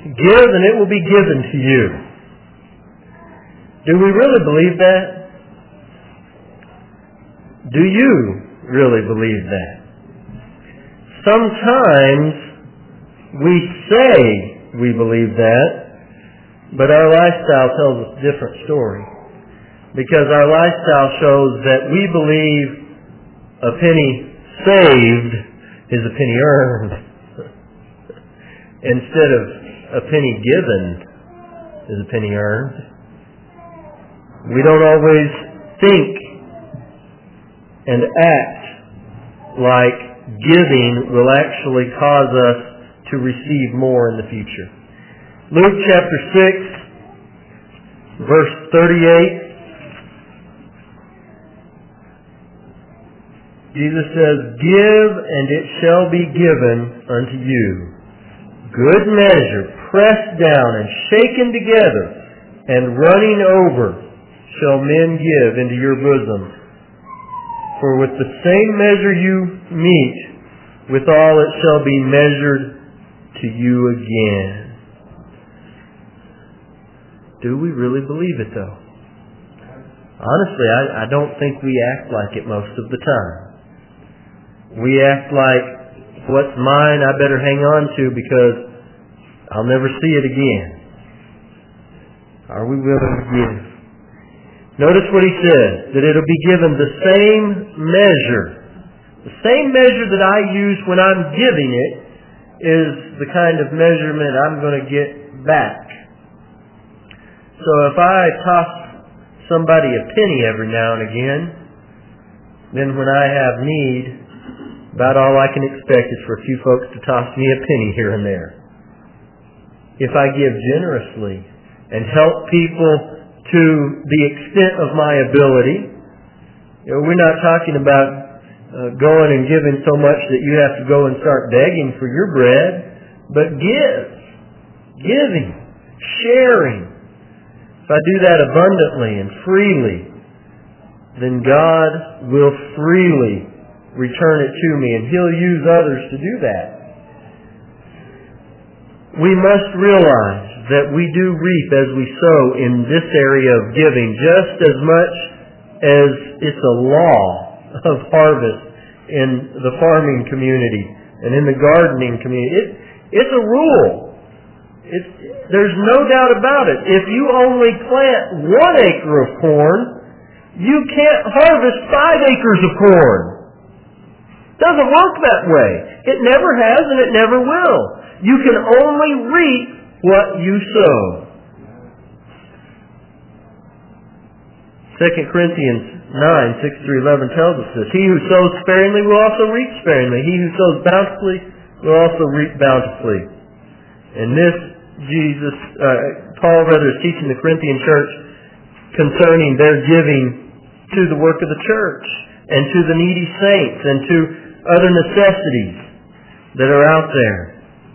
Give and it will be given to you. Do we really believe that? Do you really believe that? Sometimes we say we believe that, but our lifestyle tells us a different story. Because our lifestyle shows that we believe a penny saved is a penny earned, instead of a penny given is a penny earned. We don't always think and act like giving will actually cause us to receive more in the future. Luke chapter 6, verse 38. Jesus says, "Give, and it shall be given unto you. Good measure, pressed down and shaken together, and running over, shall men give into your bosom. For with the same measure you meet, withal it shall be measured to you again." Do we really believe it, though? Honestly, I don't think we act like it most of the time. We act like, what's mine I better hang on to because I'll never see it again. Are we willing to give? Notice what he says, that it'll be given the same measure. The same measure that I use when I'm giving it is the kind of measurement I'm going to get back. So if I toss somebody a penny every now and again, then when I have need, about all I can expect is for a few folks to toss me a penny here and there. If I give generously and help people to the extent of my ability, we're not talking about going and giving so much that you have to go and start begging for your bread, but giving, sharing. If I do that abundantly and freely, then God will freely return it to me, and He'll use others to do that. We must realize that we do reap as we sow in this area of giving, just as much as it's a law of harvest in the farming community and in the gardening community. It's a rule. There's no doubt about it. If you only plant 1 acre of corn, you can't harvest 5 acres of corn. Doesn't work that way. It never has and it never will. You can only reap what you sow. 2 Corinthians 9:6-11 tells us this. He who sows sparingly will also reap sparingly. He who sows bountifully will also reap bountifully. And this Paul is teaching the Corinthian church concerning their giving to the work of the church and to the needy saints and to other necessities that are out there.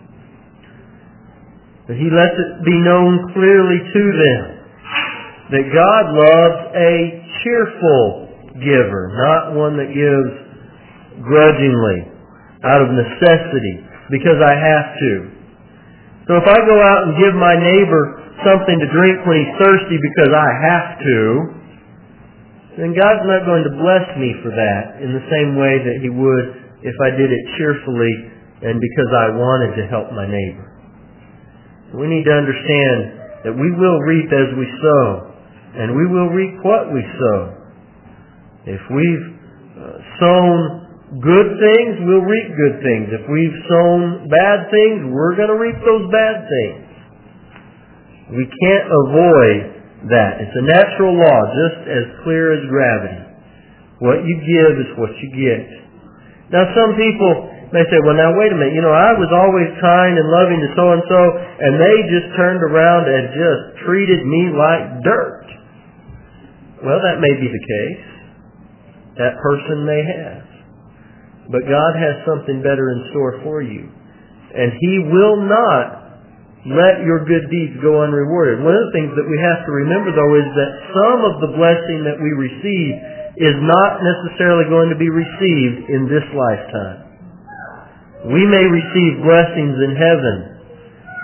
But he lets it be known clearly to them that God loves a cheerful giver, not one that gives grudgingly, out of necessity, because I have to. So if I go out and give my neighbor something to drink when he's thirsty because I have to, then God's not going to bless me for that in the same way that He would if I did it cheerfully and because I wanted to help my neighbor. We need to understand that we will reap as we sow, and we will reap what we sow. If we've sown good things, we'll reap good things. If we've sown bad things, we're going to reap those bad things. We can't avoid that. It's a natural law, just as clear as gravity. What you give is what you get. Now some people may say, well now wait a minute, I was always kind and loving to so-and-so, and they just turned around and just treated me like dirt. Well, that may be the case. That person may have. But God has something better in store for you. And He will not let your good deeds go unrewarded. One of the things that we have to remember, though, is that some of the blessing that we receive is not necessarily going to be received in this lifetime. We may receive blessings in heaven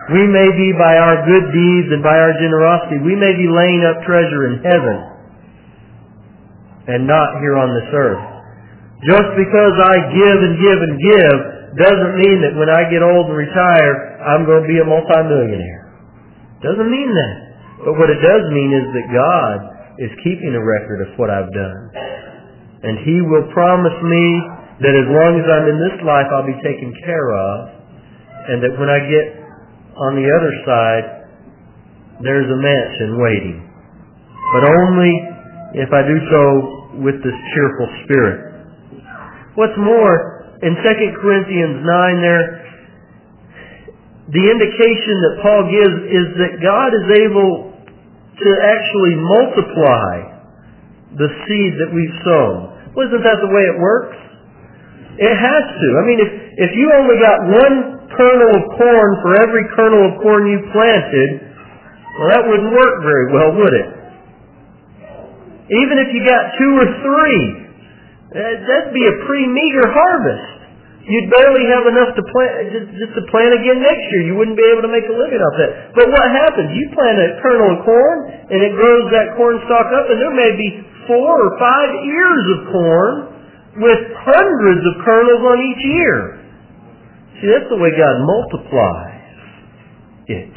We may be, by our good deeds and by our generosity, we may be laying up treasure in heaven and not here on this earth. Just because I give and give and give doesn't mean that when I get old and retire, I'm going to be a multimillionaire. Doesn't mean that. But what it does mean is that God is keeping a record of what I've done. And He will promise me that as long as I'm in this life, I'll be taken care of. And that when I get on the other side, there's a mansion waiting. But only if I do so with this cheerful spirit. What's more, in 2 Corinthians 9 there, the indication that Paul gives is that God is able to actually multiply the seed that we've sown. Well, isn't that the way it works? It has to. I mean, if you only got one kernel of corn for every kernel of corn you planted, well, that wouldn't work very well, would it? Even if you got 2 or 3, that'd be a pretty meager harvest. You'd barely have enough to plant, just to plant again next year. You wouldn't be able to make a living off that. But what happens? You plant a kernel of corn, and it grows that corn stalk up, and there may be 4 or 5 ears of corn with hundreds of kernels on each ear. See, that's the way God multiplies it.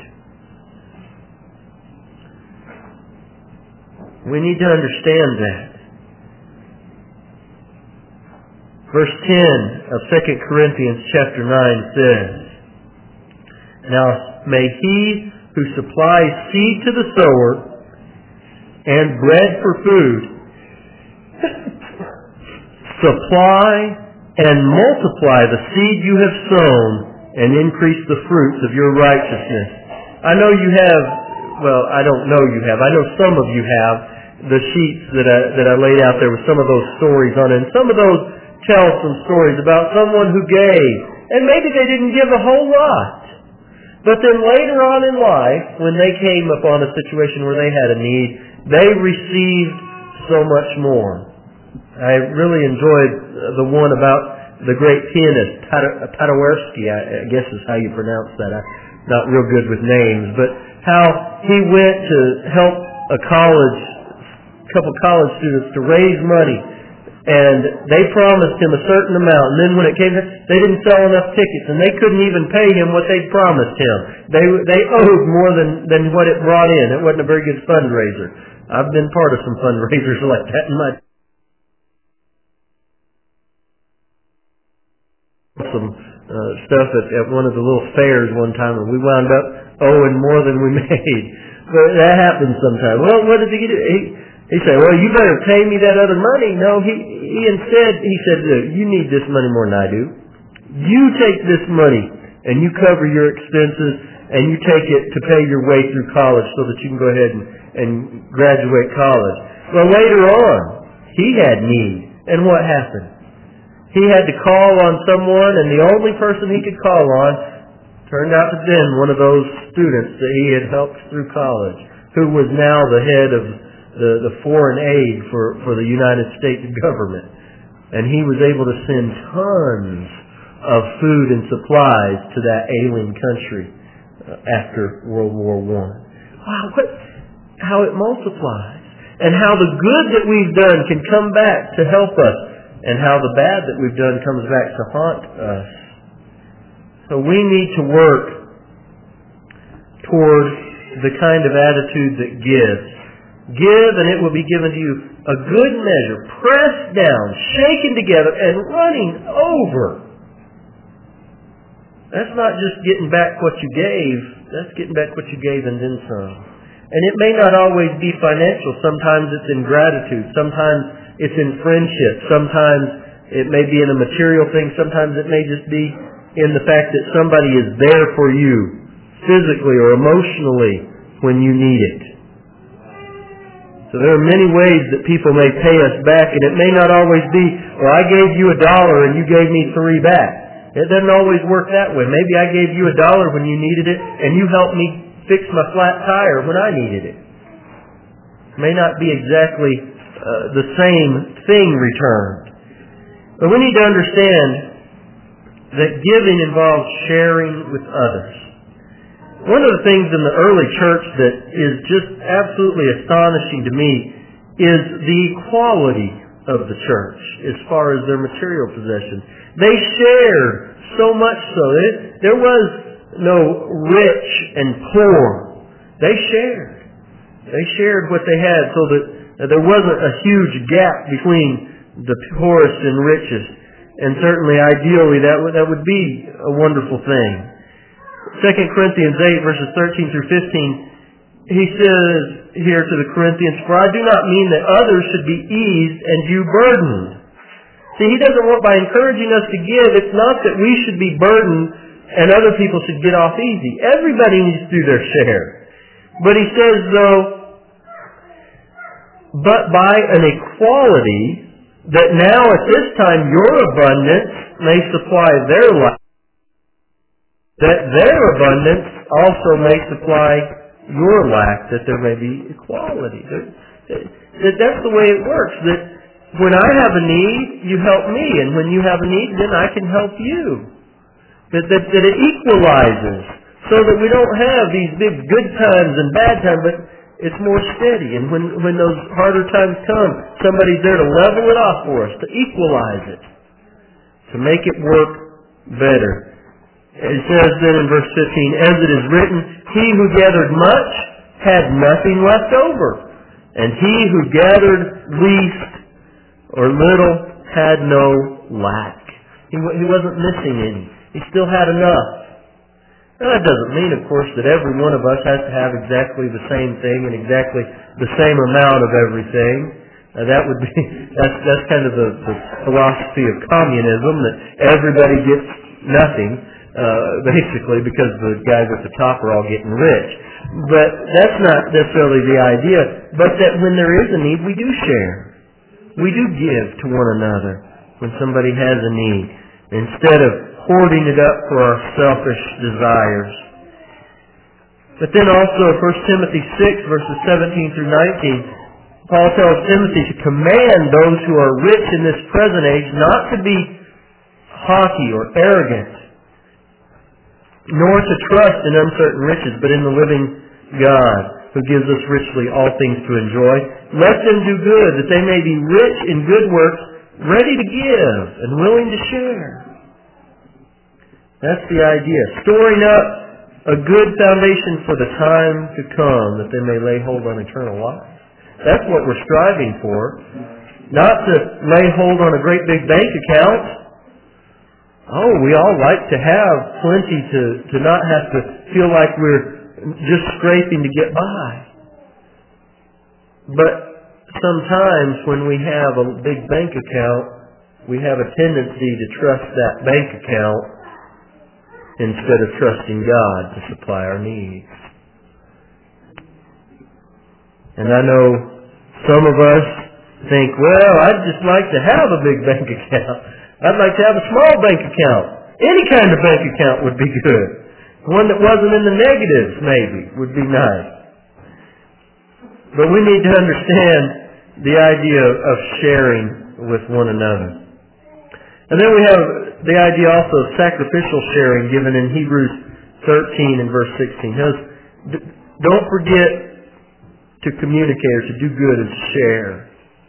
We need to understand that. Verse 10 of 2 Corinthians chapter 9 says, "Now may He who supplies seed to the sower and bread for food supply and multiply the seed you have sown and increase the fruits of your righteousness." I know you have, well, I don't know you have. I know some of you have the sheets that I laid out there with some of those stories on it. And some of those tell some stories about someone who gave. And maybe they didn't give a whole lot. But then later on in life, when they came upon a situation where they had a need, they received so much more. I really enjoyed the one about the great pianist, Paderewski, I guess is how you pronounce that. I'm not real good with names. But how he went to help a couple college students to raise money. And they promised him a certain amount. And then when it came, they didn't sell enough tickets. And they couldn't even pay him what they'd promised him. They owed more than what it brought in. It wasn't a very good fundraiser. I've been part of some fundraisers like that in my some stuff at one of the little fairs one time, and we wound up owing more than we made. But that happens sometimes. Well, what did he do? He said, "Well, you better pay me that other money." No, he said, "Look, you need this money more than I do. You take this money and you cover your expenses and you take it to pay your way through college so that you can go ahead and graduate college." Well, later on, he had need. And what happened? He had to call on someone, and the only person he could call on turned out to have been one of those students that he had helped through college, who was now the head of the foreign aid for the United States government. And he was able to send tons of food and supplies to that ailing country after World War I. Wow, how it multiplies. And how the good that we've done can come back to help us. And how the bad that we've done comes back to haunt us. So we need to work toward the kind of attitude that gives. Give, and it will be given to you a good measure, pressed down, shaken together, and running over. That's not just getting back what you gave. That's getting back what you gave and then some. And it may not always be financial. Sometimes it's in gratitude. Sometimes it's in friendship. Sometimes it may be in a material thing. Sometimes it may just be in the fact that somebody is there for you physically or emotionally when you need it. So there are many ways that people may pay us back, and it may not always be, well, I gave you $1 and you gave me 3 back. It doesn't always work that way. Maybe I gave you $1 when you needed it, and you helped me fix my flat tire when I needed it. It may not be exactly the same thing returned. But we need to understand that giving involves sharing with others. One of the things in the early church that is just absolutely astonishing to me is the equality of the church as far as their material possessions. They shared so much so. There was no rich and poor. They shared. They shared what they had so that there wasn't a huge gap between the poorest and richest. And certainly, ideally, that would be a wonderful thing. 2 Corinthians 8, verses 13 through 15, he says here to the Corinthians, "For I do not mean that others should be eased and you burdened." See, he doesn't want, by encouraging us to give, it's not that we should be burdened and other people should get off easy. Everybody needs to do their share. But he says, though, but by an equality, that now at this time your abundance may supply their lack, that their abundance also may supply your lack, that there may be equality. That's the way it works, that when I have a need, you help me, and when you have a need, then I can help you. That it equalizes, so that we don't have these big good times and bad times, but it's more steady. And when those harder times come, somebody's there to level it off for us, to equalize it, to make it work better. It says then in verse 15, "As it is written, he who gathered much had nothing left over, and he who gathered least or little had no lack." He wasn't missing any. He still had enough. Now, that doesn't mean, of course, that every one of us has to have exactly the same thing and exactly the same amount of everything. That's kind of the philosophy of communism, that everybody gets nothing, basically, because the guys at the top are all getting rich. But that's not necessarily the idea. But that when there is a need, we do share. We do give to one another when somebody has a need, instead of hoarding it up for our selfish desires. But then also 1 Timothy 6, verses 17 through 19, Paul tells Timothy to command those who are rich in this present age not to be haughty or arrogant, nor to trust in uncertain riches, but in the living God, who gives us richly all things to enjoy. Let them do good, that they may be rich in good works, ready to give and willing to share. That's the idea. Storing up a good foundation for the time to come, that they may lay hold on eternal life. That's what we're striving for. Not to lay hold on a great big bank account. Oh, we all like to have plenty to not have to feel like we're just scraping to get by. But sometimes when we have a big bank account, we have a tendency to trust that bank account instead of trusting God to supply our needs. And I know some of us think, well, I'd just like to have a big bank account. I'd like to have a small bank account. Any kind of bank account would be good. One that wasn't in the negatives, maybe, would be nice. But we need to understand the idea of sharing with one another. And then we have the idea also of sacrificial sharing given in Hebrews 13 and verse 16. Don't forget to communicate or to do good and to share.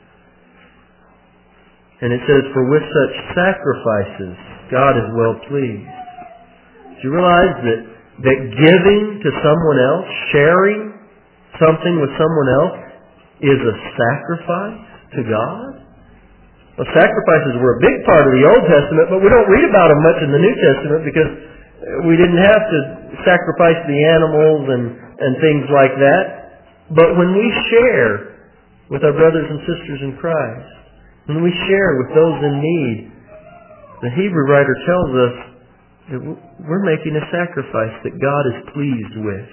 And it says, "For with such sacrifices, God is well pleased." Do you realize that giving to someone else, sharing something with someone else, is a sacrifice to God? Well, sacrifices were a big part of the Old Testament, but we don't read about them much in the New Testament because we didn't have to sacrifice the animals and things like that. But when we share with our brothers and sisters in Christ, when we share with those in need, the Hebrew writer tells us that we're making a sacrifice that God is pleased with.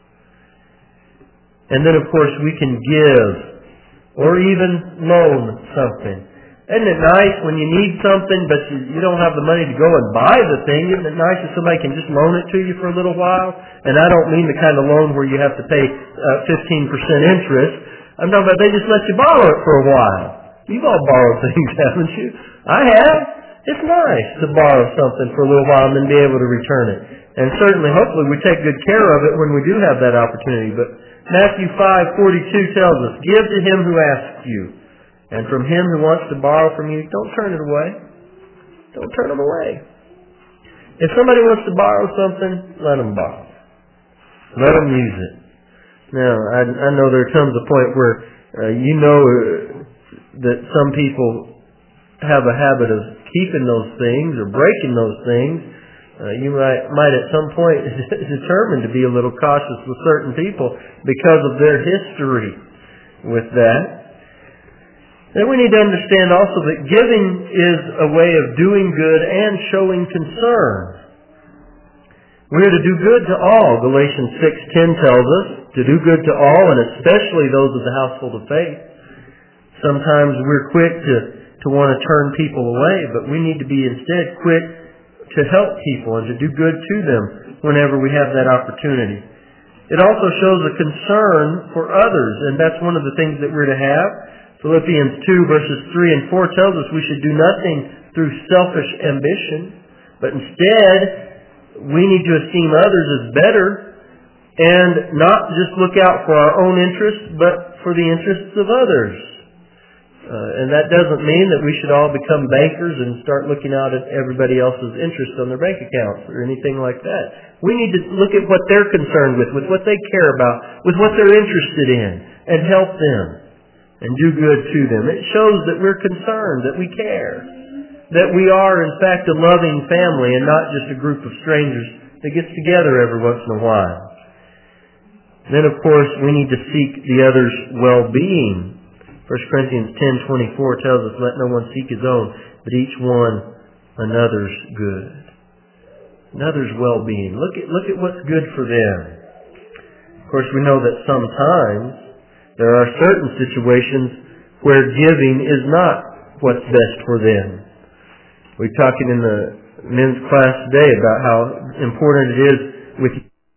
And then, of course, we can give or even loan something. Isn't it nice when you need something but you don't have the money to go and buy the thing? Isn't it nice if somebody can just loan it to you for a little while? And I don't mean the kind of loan where you have to pay 15% interest. I'm talking about they just let you borrow it for a while. You've all borrowed things, haven't you? I have. It's nice to borrow something for a little while and then be able to return it. And certainly, hopefully, we take good care of it when we do have that opportunity. But Matthew 5:42 tells us, "Give to him who asks you, and from him who wants to borrow from you, don't turn it away." Don't turn them away. If somebody wants to borrow something, let them borrow. Let them use it. Now, I know there comes a point where that some people have a habit of keeping those things or breaking those things. You might at some point determine to be a little cautious with certain people because of their history with that. Then we need to understand also that giving is a way of doing good and showing concern. We are to do good to all. Galatians 6:10 tells us to do good to all, and especially those of the household of faith. Sometimes we're quick to want to turn people away, but we need to be instead quick to help people and to do good to them whenever we have that opportunity. It also shows a concern for others, and that's one of the things that we're to have. Philippians 2 verses 3 and 4 tells us we should do nothing through selfish ambition, but instead we need to esteem others as better and not just look out for our own interests, but for the interests of others. And that doesn't mean that we should all become bankers and start looking out at everybody else's interests on their bank accounts or anything like that. We need to look at what they're concerned with what they care about, with what they're interested in, and help them and do good to them. It shows that we're concerned, that we care, that we are in fact a loving family and not just a group of strangers that gets together every once in a while. Then, of course, we need to seek the other's well-being. 1 Corinthians 10:24 tells us, "Let no one seek his own, but each one another's good." Another's well-being. Look at what's good for them. Of course, we know that sometimes there are certain situations where giving is not what's best for them. We're talking in the men's class today about how important it is with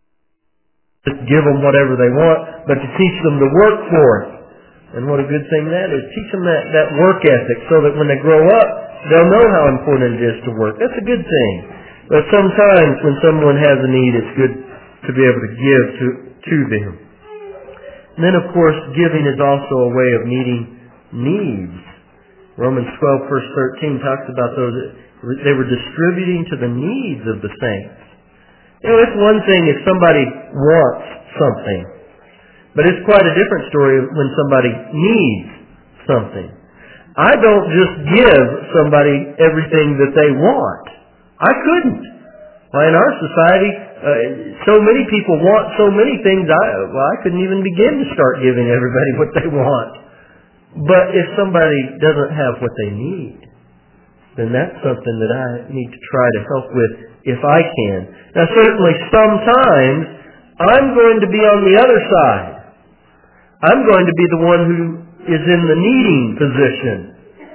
just give them whatever they want, but to teach them to work for it. And what a good thing that is. Teach them that work ethic so that when they grow up, they'll know how important it is to work. That's a good thing. But sometimes when someone has a need, it's good to be able to give to them. And then, of course, giving is also a way of meeting needs. Romans 12, verse 13 talks about those. They were distributing to the needs of the saints. It's one thing if somebody wants something. But it's quite a different story when somebody needs something. I don't just give somebody everything that they want. I couldn't. Why, in our society, so many people want so many things, I couldn't even begin to start giving everybody what they want. But if somebody doesn't have what they need, then that's something that I need to try to help with if I can. Now, certainly sometimes I'm going to be on the other side. I'm going to be the one who is in the needing position.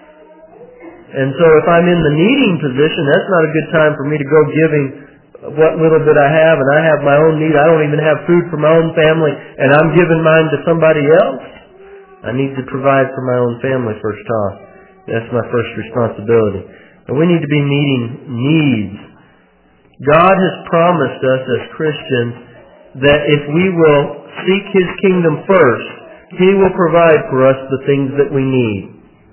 And so if I'm in the needing position, that's not a good time for me to go giving what little bit I have, and I have my own need. I don't even have food for my own family, and I'm giving mine to somebody else. I need to provide for my own family first off. That's my first responsibility. And we need to be meeting needs. God has promised us as Christians that if we will seek His kingdom first, He will provide for us the things that we need.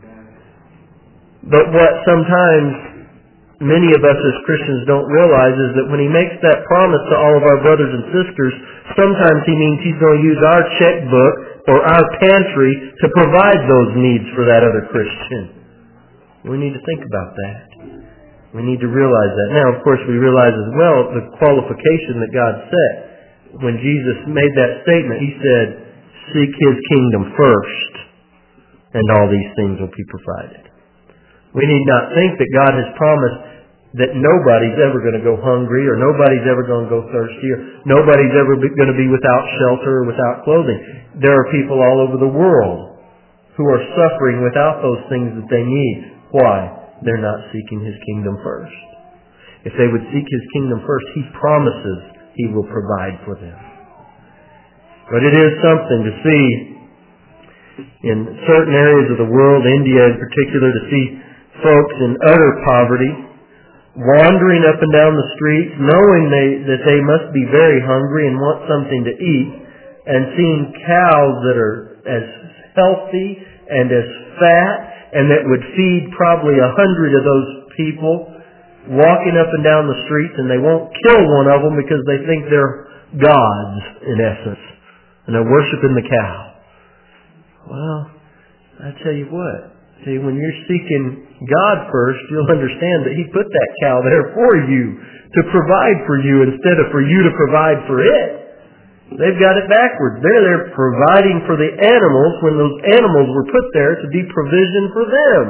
But what sometimes many of us as Christians don't realize is that when He makes that promise to all of our brothers and sisters, sometimes He means He's going to use our checkbook or our pantry to provide those needs for that other Christian. We need to think about that. We need to realize that. Now, of course, we realize as well the qualification that God set. When Jesus made that statement, He said, "Seek His kingdom first, and all these things will be provided." We need not think that God has promised that nobody's ever going to go hungry, or nobody's ever going to go thirsty, or nobody's ever going to be without shelter or without clothing. There are people all over the world who are suffering without those things that they need. Why? They're not seeking His kingdom first. If they would seek His kingdom first, He promises He will provide for them. But it is something to see in certain areas of the world, India in particular, to see folks in utter poverty, wandering up and down the streets, knowing that they must be very hungry and want something to eat, and seeing cows that are as healthy and as fat and that would feed probably 100 of those people, walking up and down the streets, and they won't kill one of them because they think they're gods, in essence, and they're worshiping the cow. Well, I tell you what. See, when you're seeking God first, you'll understand that He put that cow there for you, to provide for you instead of for you to provide for it. They've got it backwards. They're there providing for the animals when those animals were put there to be provision for them.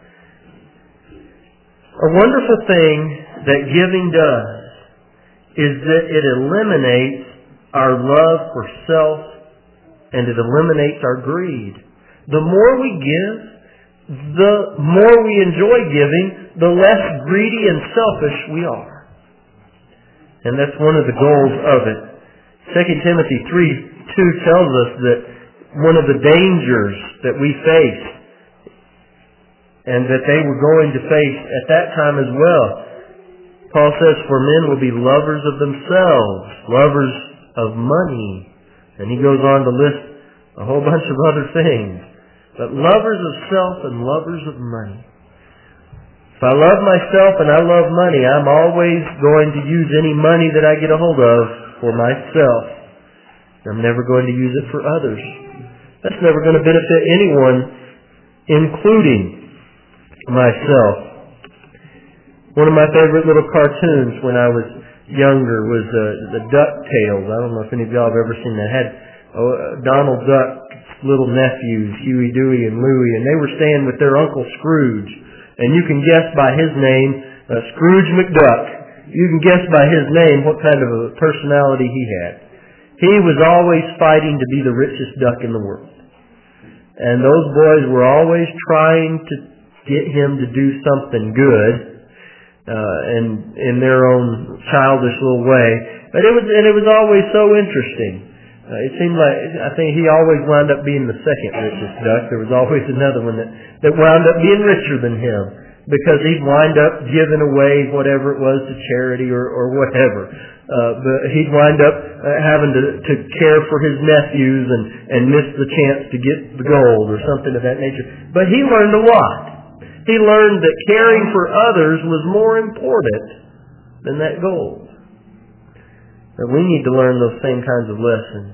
A wonderful thing that giving does is that it eliminates our love for self and it eliminates our greed. The more we give, the more we enjoy giving, the less greedy and selfish we are. And that's one of the goals of it. 2 Timothy 3:2 tells us that one of the dangers that we face, and that they were going to face at that time as well, Paul says, for men will be lovers of themselves, lovers of money. And he goes on to list a whole bunch of other things. But lovers of self and lovers of money. If I love myself and I love money, I'm always going to use any money that I get a hold of for myself. I'm never going to use it for others. That's never going to benefit anyone, including myself. One of my favorite little cartoons when I was younger was the DuckTales. I don't know if any of y'all have ever seen that. It had Donald Duck's little nephews, Huey, Dewey, and Louie, and they were staying with their Uncle Scrooge. And you can guess by his name, Scrooge McDuck, you can guess by his name what kind of a personality he had. He was always fighting to be the richest duck in the world. And those boys were always trying to get him to do something good, and in their own childish little way. But it was always so interesting. It seemed like, I think he always wound up being the second richest duck. There was always another one that wound up being richer than him, because he'd wind up giving away whatever it was to charity or whatever. But he'd wind up having to care for his nephews and miss the chance to get the gold or something of that nature. But he learned a lot. He learned that caring for others was more important than that gold. But we need to learn those same kinds of lessons.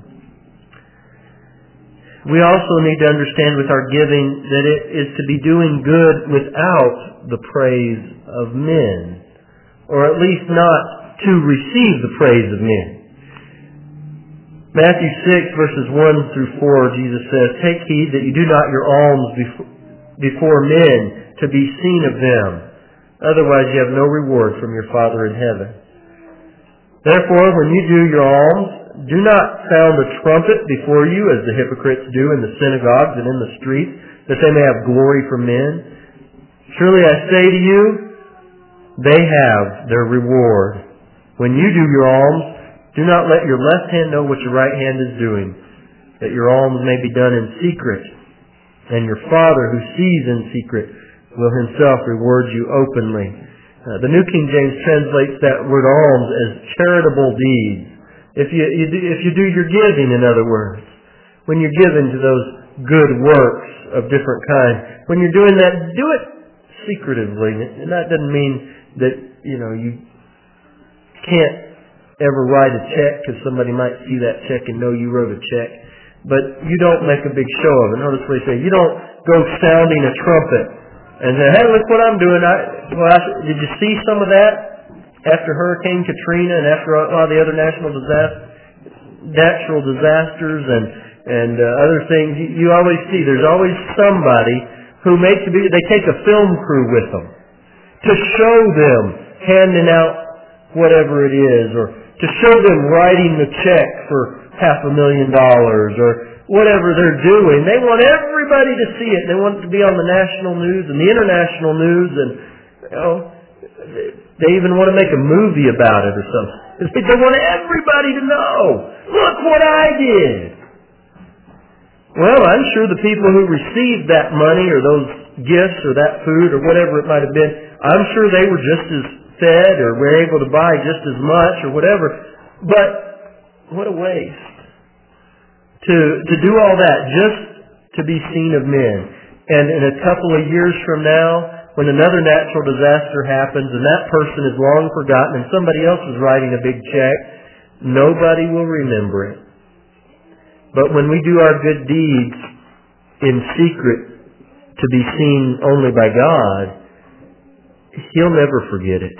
We also need to understand with our giving that it is to be doing good without the praise of men, or at least not to receive the praise of men. Matthew 6 verses 1 through 4, Jesus says, "Take heed that you do not your alms before men to be seen of them. Otherwise you have no reward from your Father in heaven. Therefore, when you do your alms, do not sound a trumpet before you, as the hypocrites do in the synagogues and in the streets, that they may have glory from men. Surely I say to you, they have their reward. When you do your alms, do not let your left hand know what your right hand is doing, that your alms may be done in secret. And your Father who sees in secret will Himself reward you openly." The New King James translates that word alms as charitable deeds. If you do your giving, in other words, when you're giving to those good works of different kinds, when you're doing that, do it secretively. And that doesn't mean that, you can't ever write a check because somebody might see that check and know you wrote a check. But you don't make a big show of it. Notice what he says. You don't go sounding a trumpet and say, "Hey, look what I'm doing." Did you see some of that? After Hurricane Katrina and after a lot of the other natural disasters and other things, you always see there's always somebody who they take a film crew with them to show them handing out whatever it is, or to show them writing the check for $500,000 or whatever they're doing. They want everybody to see it. They want it to be on the national news and the international news, and they even want to make a movie about it or something. They want everybody to know, look what I did. Well, I'm sure the people who received that money or those gifts or that food or whatever it might have been, I'm sure they were just as fed or were able to buy just as much or whatever. But what a waste to do all that just to be seen of men. And in a couple of years from now, when another natural disaster happens and that person is long forgotten and somebody else is writing a big check, nobody will remember it. But when we do our good deeds in secret to be seen only by God, He'll never forget it.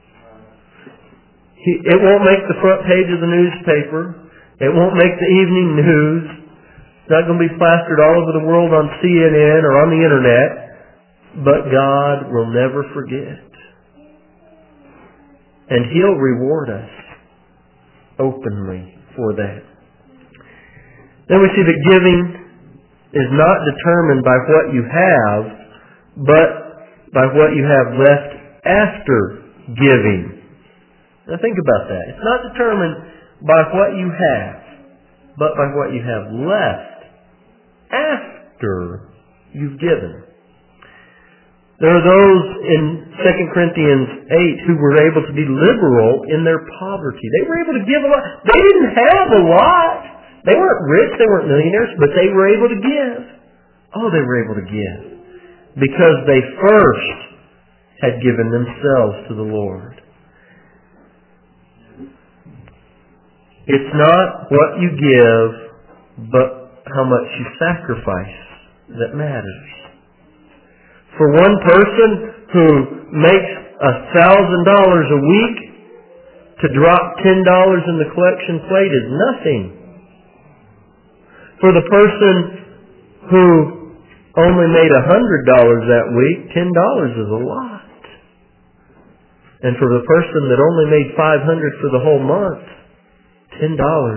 It won't make the front page of the newspaper. It won't make the evening news. It's not going to be plastered all over the world on CNN or on the internet. But God will never forget. And He'll reward us openly for that. Then we see that giving is not determined by what you have, but by what you have left after giving. Now think about that. It's not determined by what you have, but by what you have left after you've given. There are those in 2 Corinthians 8 who were able to be liberal in their poverty. They were able to give a lot. They didn't have a lot. They weren't rich, they weren't millionaires, but they were able to give. Oh, they were able to give. Because they first had given themselves to the Lord. It's not what you give, but how much you sacrifice that matters. For one person who makes $1,000 a week, to drop $10 in the collection plate is nothing. For the person who only made $100 that week, $10 is a lot. And for the person that only made $500 for the whole month, $10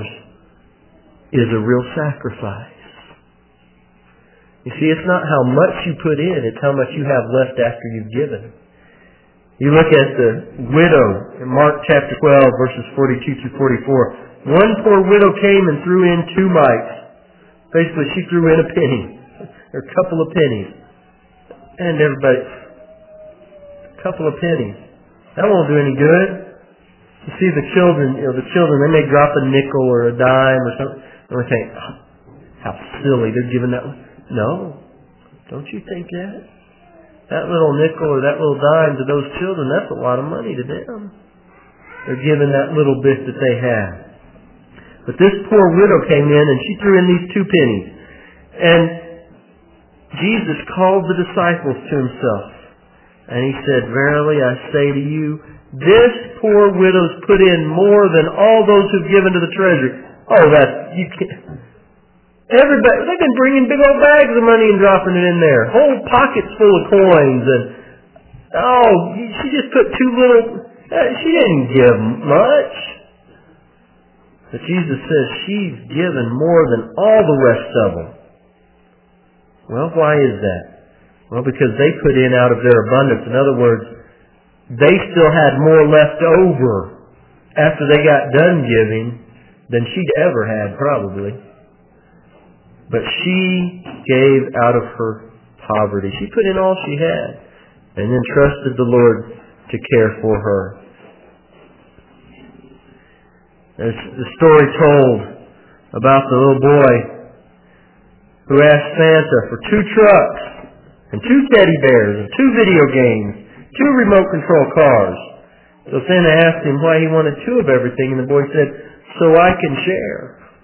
is a real sacrifice. You see, it's not how much you put in, it's how much you have left after you've given. You look at the widow in Mark chapter 12, verses 42 through 44. One poor widow came and threw in 2 mites. Basically, she threw in a penny, or a couple of pennies. And everybody, a couple of pennies. That won't do any good. You see the children, they may drop a nickel or a dime or something. And we think, oh, how silly, they're giving that one. No, don't you think that? That little nickel or that little dime to those children, that's a lot of money to them. They're giving that little bit that they have. But this poor widow came in and she threw in these 2 pennies. And Jesus called the disciples to Himself. And He said, "Verily I say to you, this poor widow's put in more than all those who've given to the treasury." Oh, you can't. Everybody, they've been bringing big old bags of money and dropping it in there. Whole pockets full of coins. And, she just put 2 little, she didn't give much. But Jesus says she's given more than all the rest of them. Well, why is that? Well, because they put in out of their abundance. In other words, they still had more left over after they got done giving than she'd ever had, probably. But she gave out of her poverty. She put in all she had and then trusted the Lord to care for her. There's the story told about the little boy who asked Santa for 2 trucks and 2 teddy bears and 2 video games, 2 remote control cars. So Santa asked him why he wanted 2 of everything, and the boy said, "So I can share."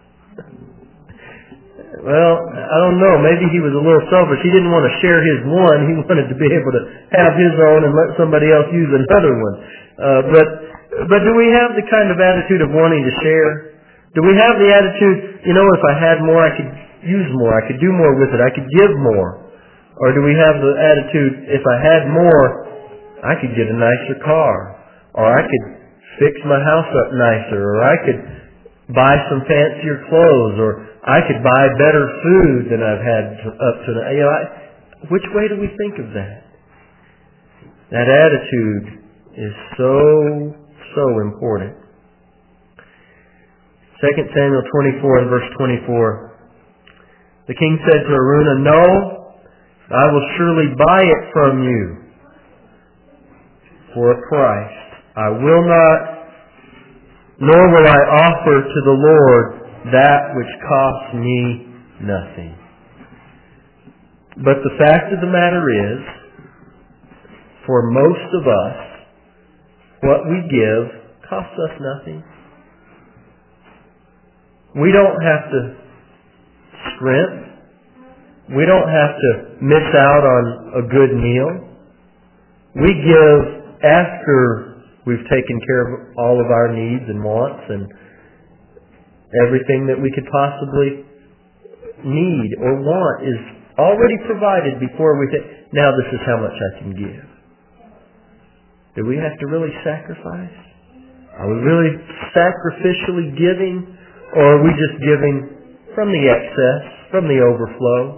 Well, I don't know. Maybe he was a little selfish. He didn't want to share his one. He wanted to be able to have his own and let somebody else use another one. But do we have the kind of attitude of wanting to share? Do we have the attitude, if I had more, I could use more, I could do more with it, I could give more? Or do we have the attitude, if I had more, I could get a nicer car, or I could fix my house up nicer, or I could buy some fancier clothes, or I could buy better food than I've had up to now? Which way do we think of that? That attitude is so important. 2 Samuel 24 and verse 24. The king said to Araunah, "No, I will surely buy it from you for a price. I will not, nor will I offer to the Lord that which costs me nothing." But the fact of the matter is, for most of us, what we give costs us nothing. We don't have to scrimp. We don't have to miss out on a good meal. We give after we've taken care of all of our needs and wants and everything that we could possibly need or want is already provided before we say, "Now this is how much I can give." Do we have to really sacrifice? Are we really sacrificially giving, or are we just giving from the excess, from the overflow?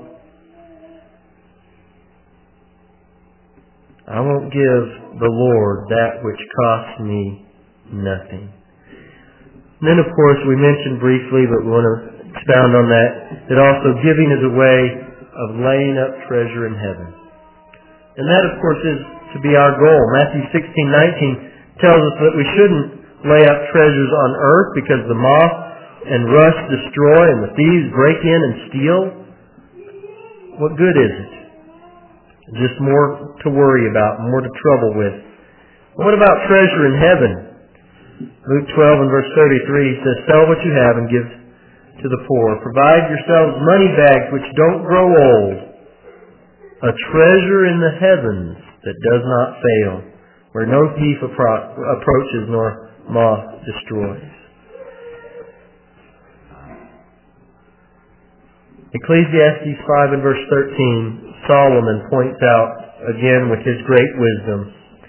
I won't give the Lord that which costs me nothing. And then, of course, we mentioned briefly, but we want to expound on that also giving is a way of laying up treasure in heaven. And that, of course, is to be our goal. Matthew 16:19 tells us that we shouldn't lay up treasures on earth because the moth and rust destroy and the thieves break in and steal. What good is it? Just more to worry about, more to trouble with. What about treasure in heaven? Luke 12 and verse 33 says, "Sell what you have and give to the poor. Provide yourselves money bags which don't grow old, a treasure in the heavens that does not fail, where no thief approaches nor moth destroys." Ecclesiastes 5 and verse 13, Solomon points out, again with his great wisdom,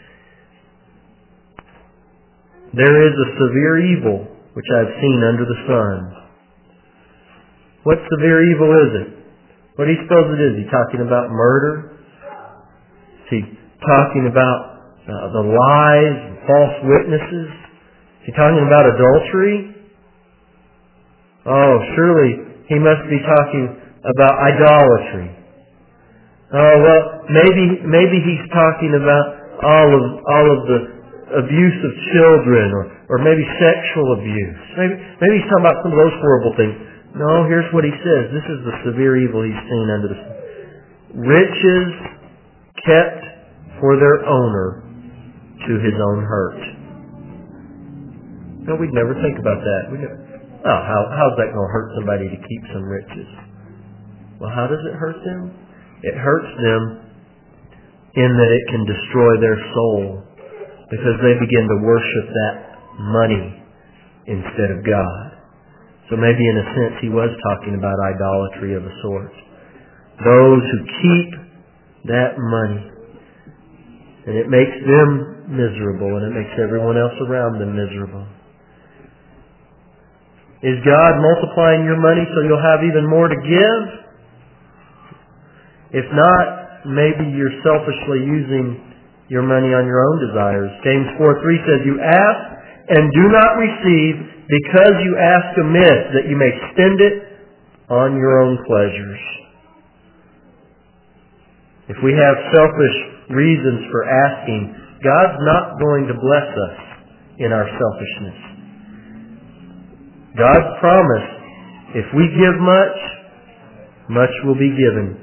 "There is a severe evil which I have seen under the sun." What severe evil is it? What do you suppose it is? Is he talking about murder? Is he talking about the lies and false witnesses? Is he talking about adultery? Oh, surely he must be talking about idolatry. Oh, well, maybe he's talking about all of the abuse of children or maybe sexual abuse. Maybe he's talking about some of those horrible things. No, here's what he says. This is the severe evil he's seen under the sun. Riches kept for their owner to his own hurt. No, we'd never think about that. How's that going to hurt somebody to keep some riches? Well, how does it hurt them? It hurts them in that it can destroy their soul because they begin to worship that money instead of God. So maybe in a sense he was talking about idolatry of a sort. Those who keep that money. And it makes them miserable and it makes everyone else around them miserable. Is God multiplying your money so you'll have even more to give? If not, maybe you're selfishly using your money on your own desires. James 4:3 says, "You ask and do not receive because you ask amiss, that you may spend it on your own pleasures." If we have selfish reasons for asking, God's not going to bless us in our selfishness. God's promise, if we give much, much will be given.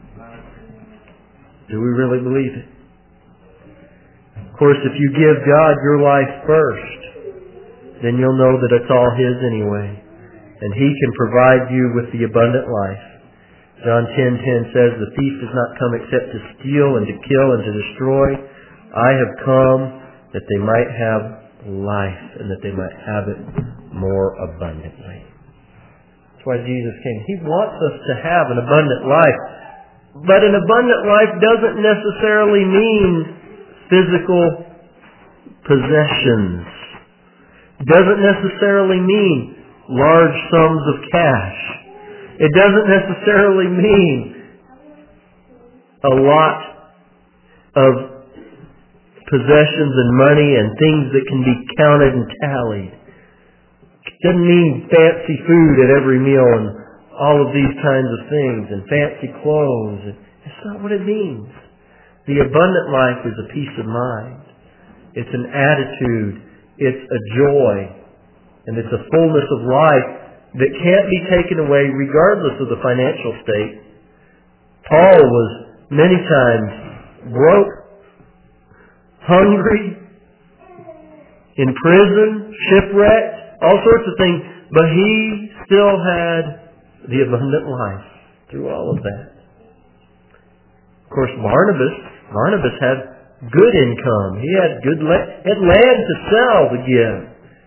Do we really believe it? Of course, if you give God your life first, then you'll know that it's all His anyway. And He can provide you with the abundant life. John 10:10 says, "The thief does not come except to steal and to kill and to destroy. I have come that they might have life and that they might have it more abundantly." That's why Jesus came. He wants us to have an abundant life. But an abundant life doesn't necessarily mean physical possessions. It doesn't necessarily mean large sums of cash. It doesn't necessarily mean a lot of possessions and money and things that can be counted and tallied. It doesn't mean fancy food at every meal and all of these kinds of things and fancy clothes. It's not what it means. The abundant life is a peace of mind. It's an attitude. It's a joy. And it's a fullness of life that can't be taken away regardless of the financial state. Paul was many times broke, hungry, in prison, shipwrecked, all sorts of things, but he still had the abundant life through all of that. Of course, Barnabas had good income. He had had land to sell to give.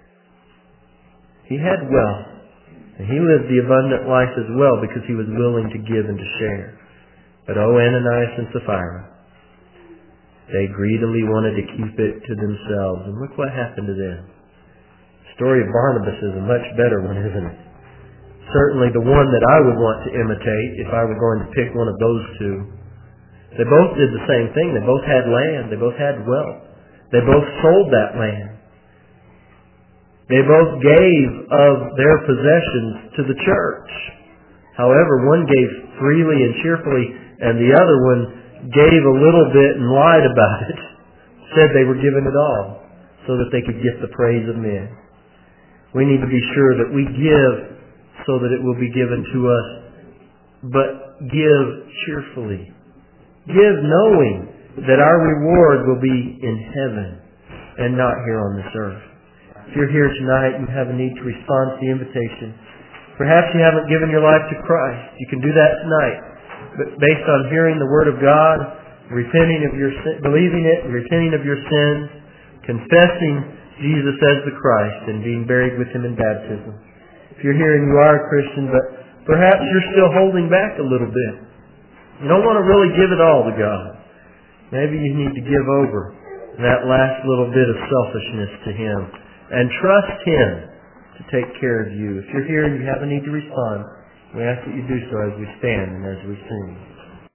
He had wealth. And he lived the abundant life as well because he was willing to give and to share. But Ananias and Sapphira, they greedily wanted to keep it to themselves. And look what happened to them. The story of Barnabas is a much better one, isn't it? Certainly the one that I would want to imitate if I were going to pick one of those two. They both did the same thing. They both had land. They both had wealth. They both sold that land. They both gave of their possessions to the church. However, one gave freely and cheerfully, and the other one gave a little bit and lied about it. Said they were giving it all so that they could get the praise of men. We need to be sure that we give so that it will be given to us, but give cheerfully. Give knowing that our reward will be in heaven and not here on this earth. If you're here tonight and you have a need to respond to the invitation, perhaps you haven't given your life to Christ. You can do that tonight. But based on hearing the Word of God, repenting of your sin, believing it, repenting of your sins, confessing Jesus as the Christ, and being buried with Him in baptism. If you're here and you are a Christian, but perhaps you're still holding back a little bit. You don't want to really give it all to God. Maybe you need to give over that last little bit of selfishness to Him and trust Him to take care of you. If you're here and you have a need to respond, we ask that you do so as we stand and as we sing.